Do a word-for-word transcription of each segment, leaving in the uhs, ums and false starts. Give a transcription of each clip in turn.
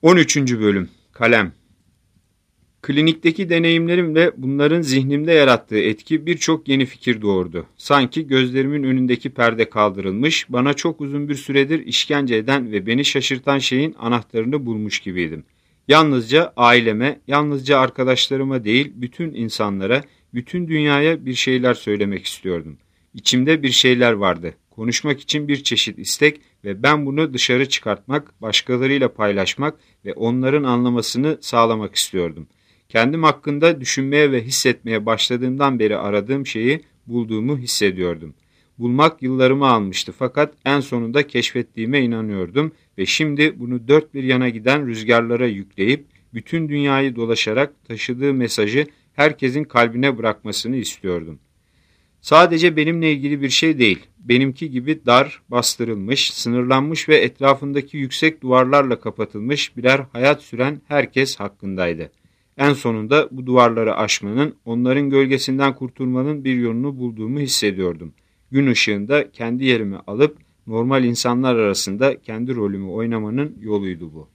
on üçüncü. Bölüm Kalem. Klinikteki deneyimlerimle bunların zihnimde yarattığı etki birçok yeni fikir doğurdu. Sanki gözlerimin önündeki perde kaldırılmış, bana çok uzun bir süredir işkence eden ve beni şaşırtan şeyin anahtarını bulmuş gibiydim. Yalnızca aileme, yalnızca arkadaşlarıma değil, bütün insanlara, bütün dünyaya bir şeyler söylemek istiyordum. İçimde bir şeyler vardı. Konuşmak için bir çeşit istek ve ben bunu dışarı çıkartmak, başkalarıyla paylaşmak ve onların anlamasını sağlamak istiyordum. Kendim hakkında düşünmeye ve hissetmeye başladığımdan beri aradığım şeyi bulduğumu hissediyordum. Bulmak yıllarımı almıştı fakat en sonunda keşfettiğime inanıyordum ve şimdi bunu dört bir yana giden rüzgarlara yükleyip bütün dünyayı dolaşarak taşıdığı mesajı herkesin kalbine bırakmasını istiyordum. Sadece benimle ilgili bir şey değil, benimki gibi dar, bastırılmış, sınırlanmış ve etrafındaki yüksek duvarlarla kapatılmış birer hayat süren herkes hakkındaydı. En sonunda bu duvarları aşmanın, onların gölgesinden kurtulmanın bir yolunu bulduğumu hissediyordum. Gün ışığında kendi yerimi alıp normal insanlar arasında kendi rolümü oynamanın yoluydu bu.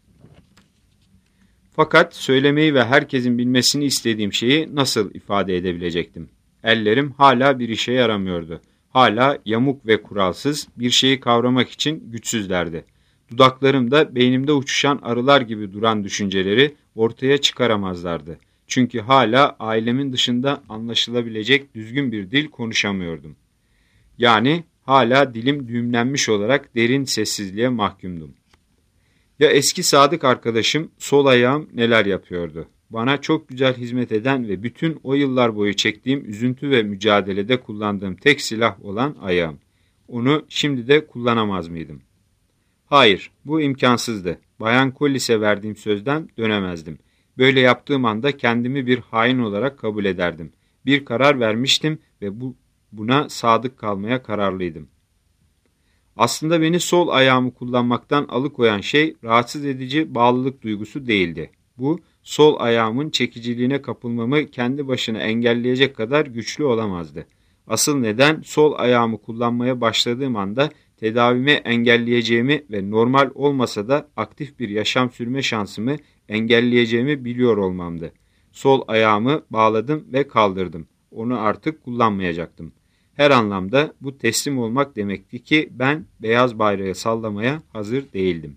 Fakat söylemeyi ve herkesin bilmesini istediğim şeyi nasıl ifade edebilecektim? Ellerim hala bir işe yaramıyordu. Hala yamuk ve kuralsız, bir şeyi kavramak için güçsüzlerdi. Dudaklarım da beynimde uçuşan arılar gibi duran düşünceleri ortaya çıkaramazlardı. Çünkü hala ailemin dışında anlaşılabilecek düzgün bir dil konuşamıyordum. Yani hala dilim düğümlenmiş olarak derin sessizliğe mahkumdum. Ya eski sadık arkadaşım sol ayağım neler yapıyordu? Bana çok güzel hizmet eden ve bütün o yıllar boyu çektiğim üzüntü ve mücadelede kullandığım tek silah olan ayağım. Onu şimdi de kullanamaz mıydım? Hayır, bu imkansızdı. Bayan Collis'e verdiğim sözden dönemezdim. Böyle yaptığım anda kendimi bir hain olarak kabul ederdim. Bir karar vermiştim ve bu, buna sadık kalmaya kararlıydım. Aslında beni sol ayağımı kullanmaktan alıkoyan şey rahatsız edici bağlılık duygusu değildi. Bu, sol ayağımın çekiciliğine kapılmamı kendi başına engelleyecek kadar güçlü olamazdı. Asıl neden sol ayağımı kullanmaya başladığım anda tedavimi engelleyeceğimi ve normal olmasa da aktif bir yaşam sürme şansımı engelleyeceğimi biliyor olmamdı. Sol ayağımı bağladım ve kaldırdım. Onu artık kullanmayacaktım. Her anlamda bu teslim olmak demekti ki ben beyaz bayrağı sallamaya hazır değildim.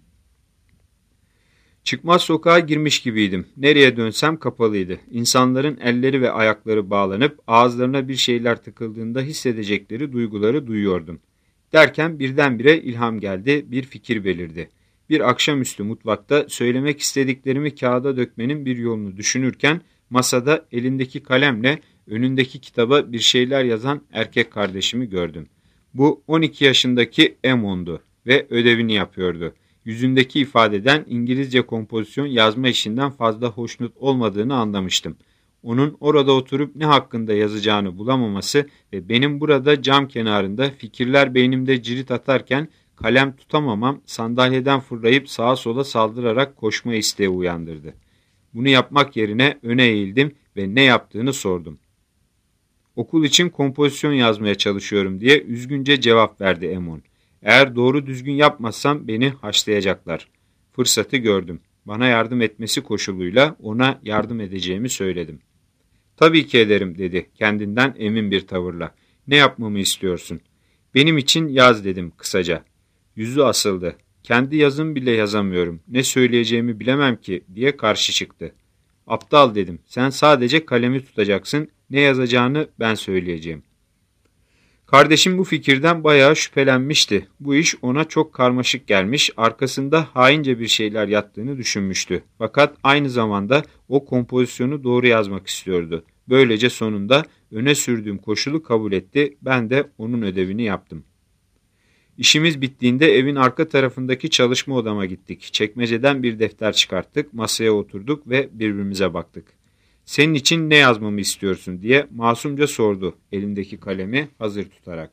Çıkmaz sokağa girmiş gibiydim. Nereye dönsem kapalıydı. İnsanların elleri ve ayakları bağlanıp ağızlarına bir şeyler tıkıldığında hissedecekleri duyguları duyuyordum. Derken birdenbire ilham geldi, bir fikir belirdi. Bir akşamüstü mutfakta söylemek istediklerimi kağıda dökmenin bir yolunu düşünürken masada elindeki kalemle önündeki kitaba bir şeyler yazan erkek kardeşimi gördüm. Bu on iki yaşındaki Emon'du ve ödevini yapıyordu. Yüzündeki ifadeden İngilizce kompozisyon yazma işinden fazla hoşnut olmadığını anlamıştım. Onun orada oturup ne hakkında yazacağını bulamaması ve benim burada cam kenarında fikirler beynimde cirit atarken kalem tutamamam sandalyeden fırlayıp sağa sola saldırarak koşma isteği uyandırdı. Bunu yapmak yerine öne eğildim ve ne yaptığını sordum. Okul için kompozisyon yazmaya çalışıyorum diye üzgünce cevap verdi Emon. Eğer doğru düzgün yapmazsam beni haşlayacaklar. Fırsatı gördüm. Bana yardım etmesi koşuluyla ona yardım edeceğimi söyledim. Tabii ki ederim dedi kendinden emin bir tavırla. Ne yapmamı istiyorsun? Benim için yaz dedim kısaca. Yüzü asıldı. Kendi yazım bile yazamıyorum. Ne söyleyeceğimi bilemem ki diye karşı çıktı. Aptal dedim. Sen sadece kalemi tutacaksın. Ne yazacağını ben söyleyeceğim. Kardeşim bu fikirden bayağı şüphelenmişti. Bu iş ona çok karmaşık gelmiş, arkasında haince bir şeyler yattığını düşünmüştü. Fakat aynı zamanda o kompozisyonu doğru yazmak istiyordu. Böylece sonunda öne sürdüğüm koşulu kabul etti, ben de onun ödevini yaptım. İşimiz bittiğinde evin arka tarafındaki çalışma odama gittik. Çekmeceden bir defter çıkarttık, masaya oturduk ve birbirimize baktık. Senin için ne yazmamı istiyorsun diye masumca sordu elindeki kalemi hazır tutarak.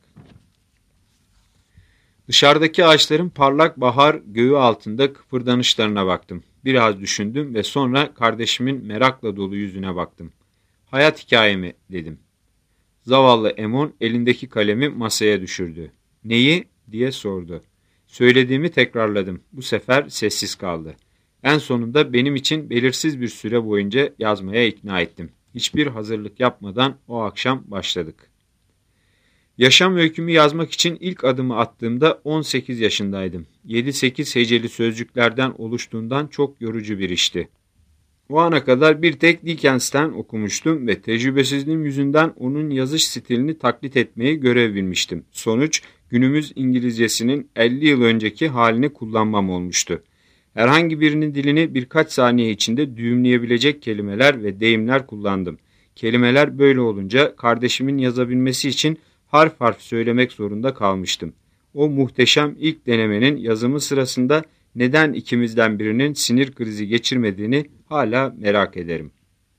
Dışarıdaki ağaçların parlak bahar göğü altında kıpırdanışlarına baktım. Biraz düşündüm ve sonra kardeşimin merakla dolu yüzüne baktım. Hayat hikayemi dedim. Zavallı Emon elindeki kalemi masaya düşürdü. Neyi diye sordu. Söylediğimi tekrarladım. Bu sefer sessiz kaldı. En sonunda benim için belirsiz bir süre boyunca yazmaya ikna ettim. Hiçbir hazırlık yapmadan o akşam başladık. Yaşam öykümü yazmak için ilk adımı attığımda on sekiz yaşındaydım. yedi sekiz heceli sözcüklerden oluştuğundan çok yorucu bir işti. O ana kadar bir tek Dickens'ten okumuştum ve tecrübesizliğim yüzünden onun yazış stilini taklit etmeyi görev bilmiştim. Sonuç, günümüz İngilizcesinin elli yıl önceki halini kullanmam olmuştu. Herhangi birinin dilini birkaç saniye içinde düğümleyebilecek kelimeler ve deyimler kullandım. Kelimeler böyle olunca kardeşimin yazabilmesi için harf harf söylemek zorunda kalmıştım. O muhteşem ilk denemenin yazımı sırasında neden ikimizden birinin sinir krizi geçirmediğini hala merak ederim.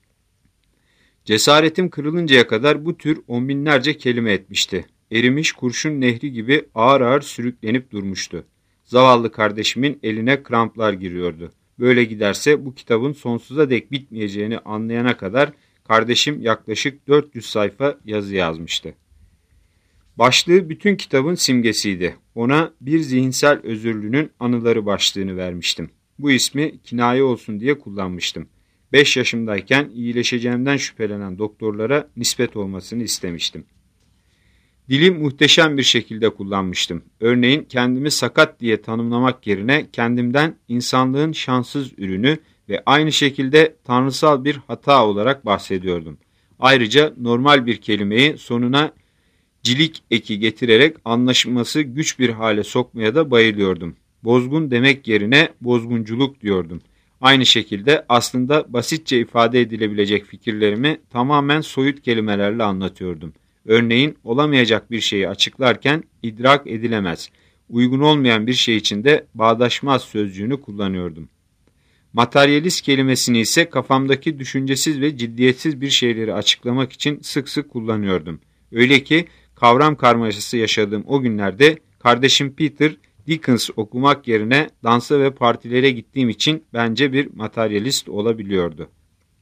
Cesaretim kırılıncaya kadar bu tür on binlerce kelime etmişti. Erimiş kurşun nehri gibi ağır ağır sürüklenip durmuştu. Zavallı kardeşimin eline kramplar giriyordu. Böyle giderse bu kitabın sonsuza dek bitmeyeceğini anlayana kadar kardeşim yaklaşık dört yüz sayfa yazı yazmıştı. Başlığı bütün kitabın simgesiydi. Ona bir zihinsel özürlünün anıları başlığını vermiştim. Bu ismi kinaye olsun diye kullanmıştım. beş yaşımdayken iyileşeceğimden şüphelenen doktorlara nispet olmasını istemiştim. Dili muhteşem bir şekilde kullanmıştım. Örneğin kendimi sakat diye tanımlamak yerine kendimden insanlığın şanssız ürünü ve aynı şekilde tanrısal bir hata olarak bahsediyordum. Ayrıca normal bir kelimeyi sonuna cilik eki getirerek anlaşılması güç bir hale sokmaya da bayılıyordum. Bozgun demek yerine bozgunculuk diyordum. Aynı şekilde aslında basitçe ifade edilebilecek fikirlerimi tamamen soyut kelimelerle anlatıyordum. Örneğin olamayacak bir şeyi açıklarken idrak edilemez, uygun olmayan bir şey için de bağdaşmaz sözcüğünü kullanıyordum. Materyalist kelimesini ise kafamdaki düşüncesiz ve ciddiyetsiz bir şeyleri açıklamak için sık sık kullanıyordum. Öyle ki kavram karmaşası yaşadığım o günlerde kardeşim Peter Dickens okumak yerine dansa ve partilere gittiğim için bence bir materyalist olabiliyordu.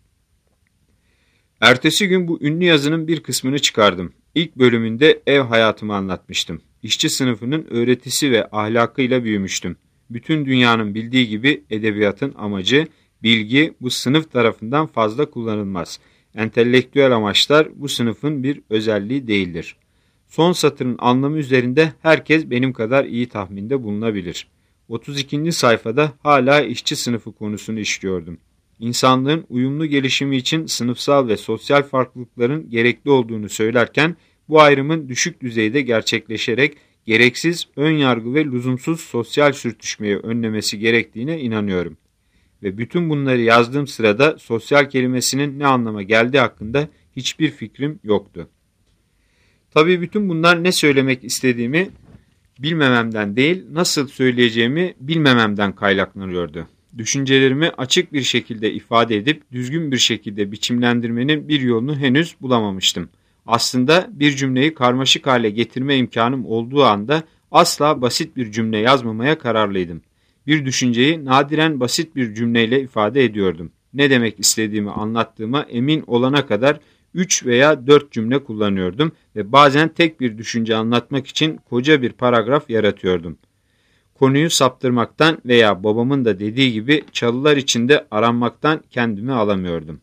Ertesi gün bu ünlü yazının bir kısmını çıkardım. İlk bölümünde ev hayatımı anlatmıştım. İşçi sınıfının öğretisi ve ahlakıyla büyümüştüm. Bütün dünyanın bildiği gibi edebiyatın amacı, bilgi bu sınıf tarafından fazla kullanılmaz. Entelektüel amaçlar bu sınıfın bir özelliği değildir. Son satırın anlamı üzerinde herkes benim kadar iyi tahminde bulunabilir. otuz ikinci sayfada hala işçi sınıfı konusunu işliyordum. İnsanlığın uyumlu gelişimi için sınıfsal ve sosyal farklılıkların gerekli olduğunu söylerken bu ayrımın düşük düzeyde gerçekleşerek gereksiz, ön yargı ve lüzumsuz sosyal sürtüşmeyi önlemesi gerektiğine inanıyorum. Ve bütün bunları yazdığım sırada sosyal kelimesinin ne anlama geldiği hakkında hiçbir fikrim yoktu. Tabii bütün bunlar ne söylemek istediğimi bilmememden değil, nasıl söyleyeceğimi bilmememden kaynaklanıyordu. Düşüncelerimi açık bir şekilde ifade edip düzgün bir şekilde biçimlendirmenin bir yolunu henüz bulamamıştım. Aslında bir cümleyi karmaşık hale getirme imkanım olduğu anda asla basit bir cümle yazmamaya kararlıydım. Bir düşünceyi nadiren basit bir cümleyle ifade ediyordum. Ne demek istediğimi anlattığıma emin olana kadar üç veya dört cümle kullanıyordum ve bazen tek bir düşünce anlatmak için koca bir paragraf yaratıyordum. Konuyu saptırmaktan veya babamın da dediği gibi çalılar içinde aranmaktan kendimi alamıyordum.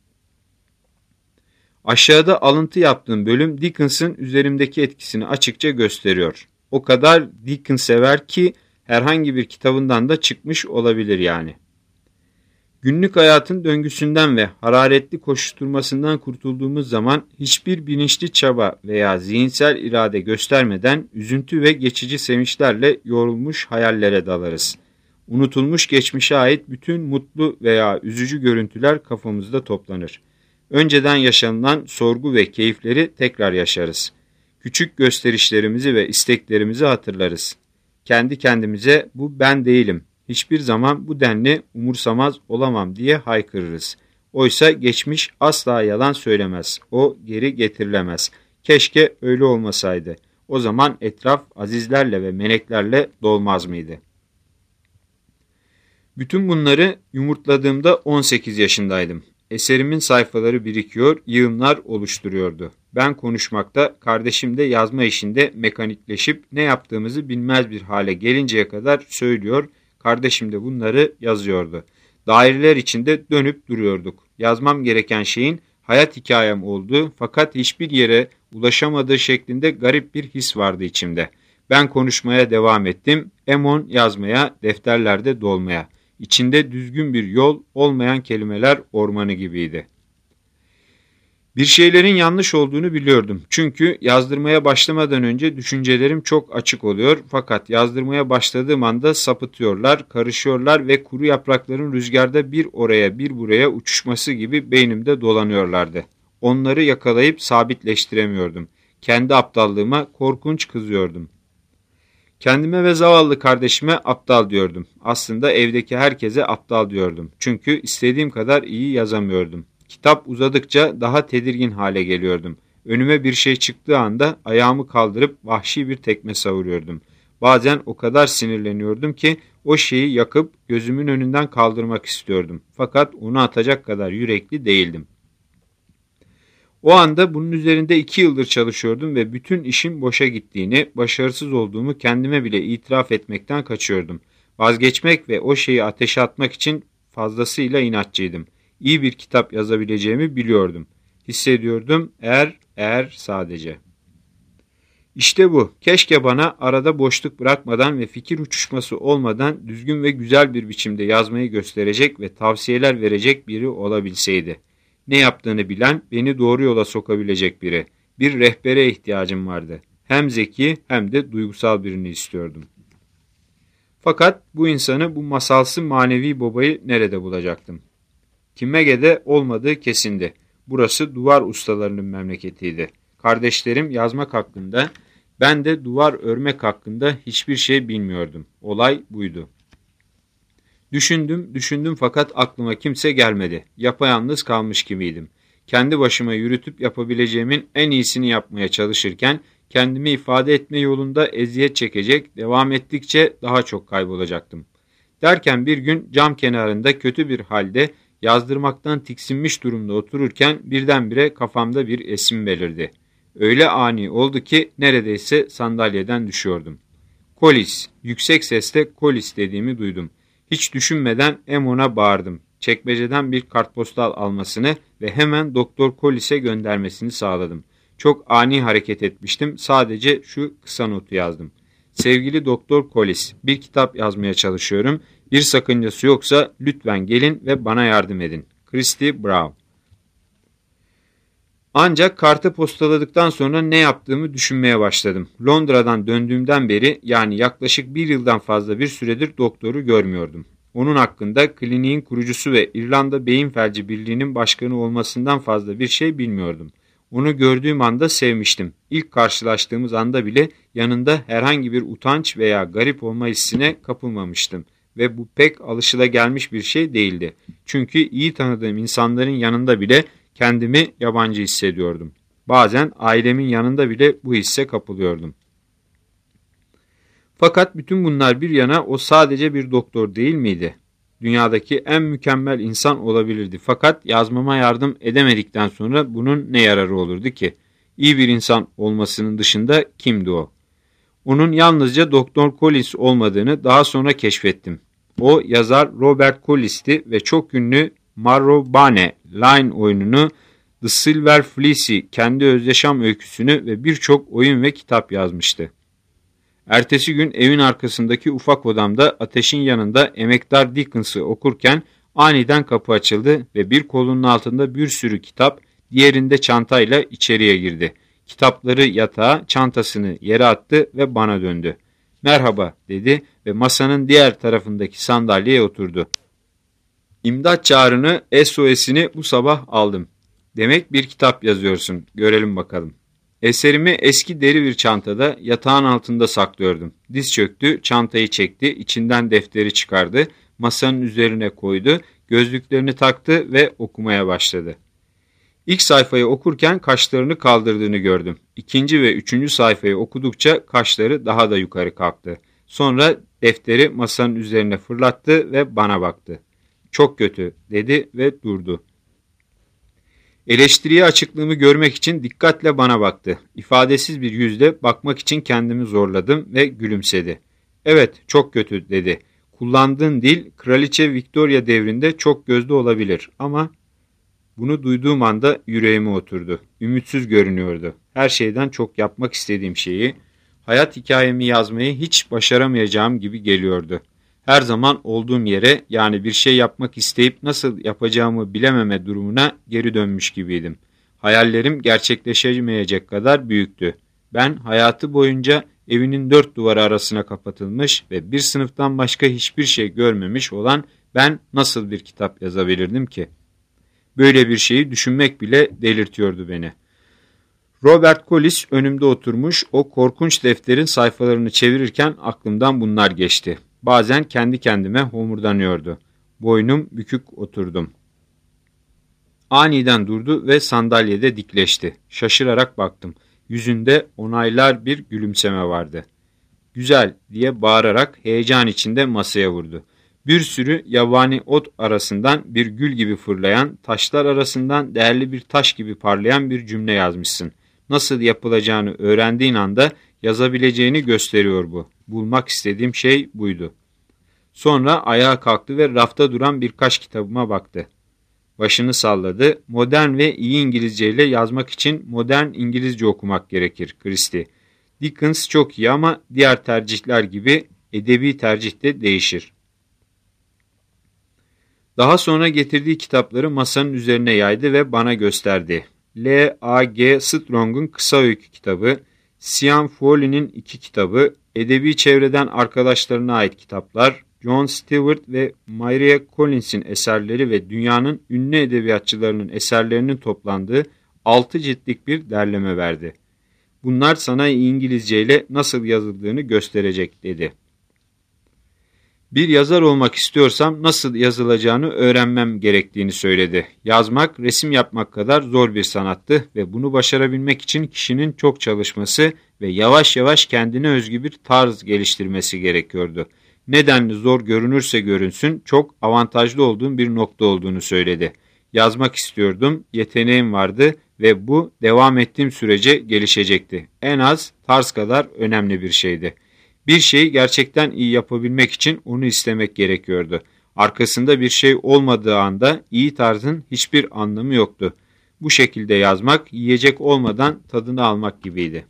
Aşağıda alıntı yaptığım bölüm Dickens'ın üzerimdeki etkisini açıkça gösteriyor. O kadar Dickens sever ki herhangi bir kitabından da çıkmış olabilir yani. Günlük hayatın döngüsünden ve hararetli koşuşturmasından kurtulduğumuz zaman hiçbir bilinçli çaba veya zihinsel irade göstermeden üzüntü ve geçici sevinçlerle yorulmuş hayallere dalarız. Unutulmuş geçmişe ait bütün mutlu veya üzücü görüntüler kafamızda toplanır. Önceden yaşanılan sorgu ve keyifleri tekrar yaşarız. Küçük gösterişlerimizi ve isteklerimizi hatırlarız. Kendi kendimize bu ben değilim, hiçbir zaman bu denli umursamaz olamam diye haykırırız. Oysa geçmiş asla yalan söylemez, o geri getirilemez. Keşke öyle olmasaydı. O zaman etraf azizlerle ve meleklerle dolmaz mıydı? Bütün bunları yumurtladığımda on sekiz yaşındaydım. Eserimin sayfaları birikiyor, yığınlar oluşturuyordu. Ben konuşmakta, kardeşim de yazma işinde mekanikleşip ne yaptığımızı bilmez bir hale gelinceye kadar söylüyor, kardeşim de bunları yazıyordu. Daireler içinde dönüp duruyorduk. Yazmam gereken şeyin hayat hikayem olduğu fakat hiçbir yere ulaşamadığı şeklinde garip bir his vardı içimde. Ben konuşmaya devam ettim. Emon yazmaya, defterlerde dolmaya. İçinde düzgün bir yol, olmayan kelimeler ormanı gibiydi. Bir şeylerin yanlış olduğunu biliyordum. Çünkü yazdırmaya başlamadan önce düşüncelerim çok açık oluyor. Fakat yazdırmaya başladığım anda sapıtıyorlar, karışıyorlar ve kuru yaprakların rüzgarda bir oraya bir buraya uçuşması gibi beynimde dolanıyorlardı. Onları yakalayıp sabitleştiremiyordum. Kendi aptallığıma korkunç kızıyordum. Kendime ve zavallı kardeşime aptal diyordum. Aslında evdeki herkese aptal diyordum. Çünkü istediğim kadar iyi yazamıyordum. Kitap uzadıkça daha tedirgin hale geliyordum. Önüme bir şey çıktığı anda ayağımı kaldırıp vahşi bir tekme savuruyordum. Bazen o kadar sinirleniyordum ki o şeyi yakıp gözümün önünden kaldırmak istiyordum. Fakat onu atacak kadar yürekli değildim. O anda bunun üzerinde iki yıldır çalışıyordum ve bütün işin boşa gittiğini, başarısız olduğumu kendime bile itiraf etmekten kaçıyordum. Vazgeçmek ve o şeyi ateşe atmak için fazlasıyla inatçıydım. İyi bir kitap yazabileceğimi biliyordum. Hissediyordum eğer, eğer sadece. İşte bu. Keşke bana arada boşluk bırakmadan ve fikir uçuşması olmadan düzgün ve güzel bir biçimde yazmayı gösterecek ve tavsiyeler verecek biri olabilseydi. Ne yaptığını bilen, beni doğru yola sokabilecek biri. Bir rehbere ihtiyacım vardı. Hem zeki hem de duygusal birini istiyordum. Fakat bu insanı, bu masalsı manevi babayı nerede bulacaktım? Kimmege'de olmadığı kesindi. Burası duvar ustalarının memleketiydi. Kardeşlerim yazmak hakkında, ben de duvar örmek hakkında hiçbir şey bilmiyordum. Olay buydu. Düşündüm, düşündüm fakat aklıma kimse gelmedi. Yapayalnız kalmış gibiydim. Kendi başıma yürütüp yapabileceğimin en iyisini yapmaya çalışırken, kendimi ifade etme yolunda eziyet çekecek, devam ettikçe daha çok kaybolacaktım. Derken bir gün cam kenarında kötü bir halde, yazdırmaktan tiksinmiş durumda otururken birdenbire kafamda bir esim belirdi. Öyle ani oldu ki neredeyse sandalyeden düşüyordum. Kolis, yüksek sesle Kolis dediğimi duydum. Hiç düşünmeden Emon'a bağırdım. Çekmeceden bir kartpostal almasını ve hemen Doktor Kolis'e göndermesini sağladım. Çok ani hareket etmiştim. Sadece şu kısa notu yazdım. Sevgili Doktor Kolis, bir kitap yazmaya çalışıyorum. Bir sakıncası yoksa lütfen gelin ve bana yardım edin. Christy Brown. Ancak kartı postaladıktan sonra ne yaptığımı düşünmeye başladım. Londra'dan döndüğümden beri, yani yaklaşık bir yıldan fazla bir süredir doktoru görmüyordum. Onun hakkında kliniğin kurucusu ve İrlanda Beyin Felci Birliği'nin başkanı olmasından fazla bir şey bilmiyordum. Onu gördüğüm anda sevmiştim. İlk karşılaştığımız anda bile yanında herhangi bir utanç veya garip olma hissine kapılmamıştım. Ve bu pek alışılagelmiş bir şey değildi. Çünkü iyi tanıdığım insanların yanında bile kendimi yabancı hissediyordum. Bazen ailemin yanında bile bu hisse kapılıyordum. Fakat bütün bunlar bir yana o sadece bir doktor değil miydi? Dünyadaki en mükemmel insan olabilirdi. Fakat yazmama yardım edemedikten sonra bunun ne yararı olurdu ki? İyi bir insan olmasının dışında kimdi o? Onun yalnızca Doktor Collis olmadığını daha sonra keşfettim. O yazar Robert Collis'ti ve çok ünlü Marrowbane Line oyununu, The Silver Fleece'i, kendi özyaşam öyküsünü ve birçok oyun ve kitap yazmıştı. Ertesi gün evin arkasındaki ufak odamda ateşin yanında Emektar Dickens'ı okurken aniden kapı açıldı ve bir kolunun altında bir sürü kitap, diğerinde çantayla içeriye girdi. Kitapları yatağa, çantasını yere attı ve bana döndü. "Merhaba," dedi ve masanın diğer tarafındaki sandalyeye oturdu. "İmdat çağrını, S O S'ini bu sabah aldım. Demek bir kitap yazıyorsun. Görelim bakalım." Eserimi eski deri bir çantada yatağın altında saklıyordum. Diz çöktü, çantayı çekti, içinden defteri çıkardı, masanın üzerine koydu, gözlüklerini taktı ve okumaya başladı. İlk sayfayı okurken kaşlarını kaldırdığını gördüm. İkinci ve üçüncü sayfayı okudukça kaşları daha da yukarı kalktı. Sonra defteri masanın üzerine fırlattı ve bana baktı. "Çok kötü," dedi ve durdu. Eleştiriye açıklığımı görmek için dikkatle bana baktı. İfadesiz bir yüzle bakmak için kendimi zorladım ve gülümsedi. "Evet, çok kötü," dedi. Kullandığın dil Kraliçe Victoria devrinde çok gözde olabilir ama bunu duyduğum anda yüreğime oturdu. Ümitsiz görünüyordu. Her şeyden çok yapmak istediğim şeyi, hayat hikayemi yazmayı hiç başaramayacağım gibi geliyordu. Her zaman olduğum yere, yani bir şey yapmak isteyip nasıl yapacağımı bilememe durumuna geri dönmüş gibiydim. Hayallerim gerçekleşemeyecek kadar büyüktü. Ben hayatı boyunca evinin dört duvarı arasına kapatılmış ve bir sınıftan başka hiçbir şey görmemiş olan ben nasıl bir kitap yazabilirdim ki? Böyle bir şeyi düşünmek bile delirtiyordu beni. Robert Collis önümde oturmuş, o korkunç defterin sayfalarını çevirirken aklımdan bunlar geçti. Bazen kendi kendime homurdanıyordu. Boynum bükük oturdum. Aniden durdu ve sandalyede dikleşti. Şaşırarak baktım. Yüzünde onaylar bir gülümseme vardı. "Güzel," diye bağırarak heyecan içinde masaya vurdu. "Bir sürü yabani ot arasından bir gül gibi fırlayan, taşlar arasından değerli bir taş gibi parlayan bir cümle yazmışsın. Nasıl yapılacağını öğrendiğin anda yazabileceğini gösteriyor bu. Bulmak istediğim şey buydu." Sonra ayağa kalktı ve rafta duran birkaç kitabıma baktı. Başını salladı. "Modern ve iyi İngilizce ile yazmak için modern İngilizce okumak gerekir, Christie. Dickens çok iyi ama diğer tercihler gibi edebi tercih de değişir." Daha sonra getirdiği kitapları masanın üzerine yaydı ve bana gösterdi. L A G Strong'un kısa öykü kitabı, Sian Foley'nin iki kitabı, edebi çevreden arkadaşlarına ait kitaplar, John Stewart ve Maria Collins'in eserleri ve dünyanın ünlü edebiyatçılarının eserlerinin toplandığı altı ciltlik bir derleme verdi. "Bunlar sana İngilizce ile nasıl yazıldığını gösterecek," dedi. Bir yazar olmak istiyorsam nasıl yazılacağını öğrenmem gerektiğini söyledi. Yazmak, resim yapmak kadar zor bir sanattı ve bunu başarabilmek için kişinin çok çalışması ve yavaş yavaş kendine özgü bir tarz geliştirmesi gerekiyordu. Nedenli zor görünürse görünsün, çok avantajlı olduğum bir nokta olduğunu söyledi. Yazmak istiyordum, yeteneğim vardı ve bu devam ettiğim sürece gelişecekti. En az tarz kadar önemli bir şeydi. Bir şeyi gerçekten iyi yapabilmek için onu istemek gerekiyordu. Arkasında bir şey olmadığı anda iyi tarzın hiçbir anlamı yoktu. Bu şekilde yazmak, yiyecek olmadan tadını almak gibiydi.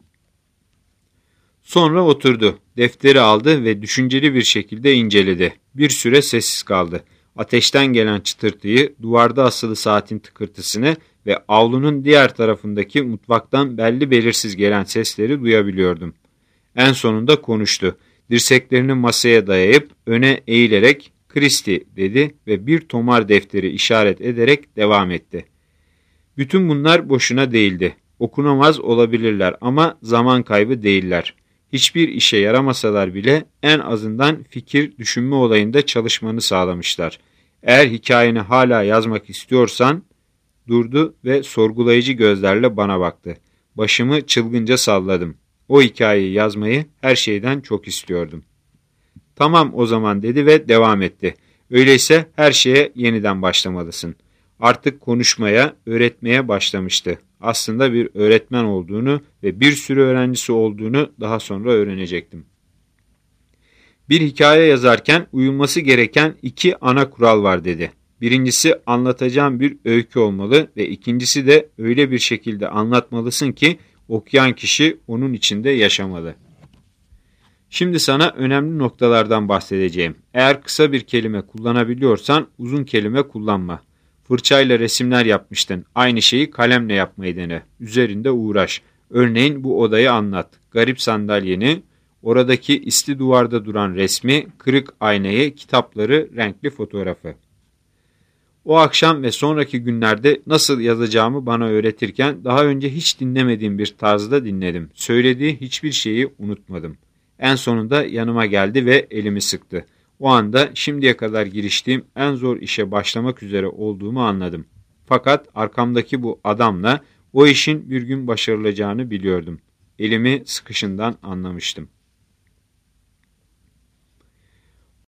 Sonra oturdu, defteri aldı ve düşünceli bir şekilde inceledi. Bir süre sessiz kaldı. Ateşten gelen çıtırtıyı, duvarda asılı saatin tıkırtısını ve avlunun diğer tarafındaki mutfaktan belli belirsiz gelen sesleri duyabiliyordum. En sonunda konuştu. Dirseklerini masaya dayayıp öne eğilerek "Christie," dedi ve bir tomar defteri işaret ederek devam etti. "Bütün bunlar boşuna değildi. Okunamaz olabilirler ama zaman kaybı değiller. Hiçbir işe yaramasalar bile en azından fikir düşünme olayında çalışmanı sağlamışlar. Eğer hikayeni hala yazmak istiyorsan..." Durdu ve sorgulayıcı gözlerle bana baktı. Başımı çılgınca salladım. O hikayeyi yazmayı her şeyden çok istiyordum. "Tamam o zaman," dedi ve devam etti. "Öyleyse her şeye yeniden başlamalısın." Artık konuşmaya, öğretmeye başlamıştı. Aslında bir öğretmen olduğunu ve bir sürü öğrencisi olduğunu daha sonra öğrenecektim. "Bir hikaye yazarken uyulması gereken iki ana kural var," dedi. "Birincisi anlatacağım bir öykü olmalı ve ikincisi de öyle bir şekilde anlatmalısın ki okuyan kişi onun içinde yaşamalı. Şimdi sana önemli noktalardan bahsedeceğim. Eğer kısa bir kelime kullanabiliyorsan uzun kelime kullanma. Fırçayla resimler yapmıştın. Aynı şeyi kalemle yapmayı dene. Üzerinde uğraş. Örneğin bu odayı anlat. Garip sandalyeni, oradaki isli duvarda duran resmi, kırık aynayı, kitapları, renkli fotoğrafı. O akşam ve sonraki günlerde nasıl yazacağımı bana öğretirken daha önce hiç dinlemediğim bir tarzda dinledim. Söylediği hiçbir şeyi unutmadım. En sonunda yanıma geldi ve elimi sıktı. O anda şimdiye kadar giriştiğim en zor işe başlamak üzere olduğumu anladım. Fakat arkamdaki bu adamla o işin bir gün başarılacağını biliyordum. Elimi sıkışından anlamıştım.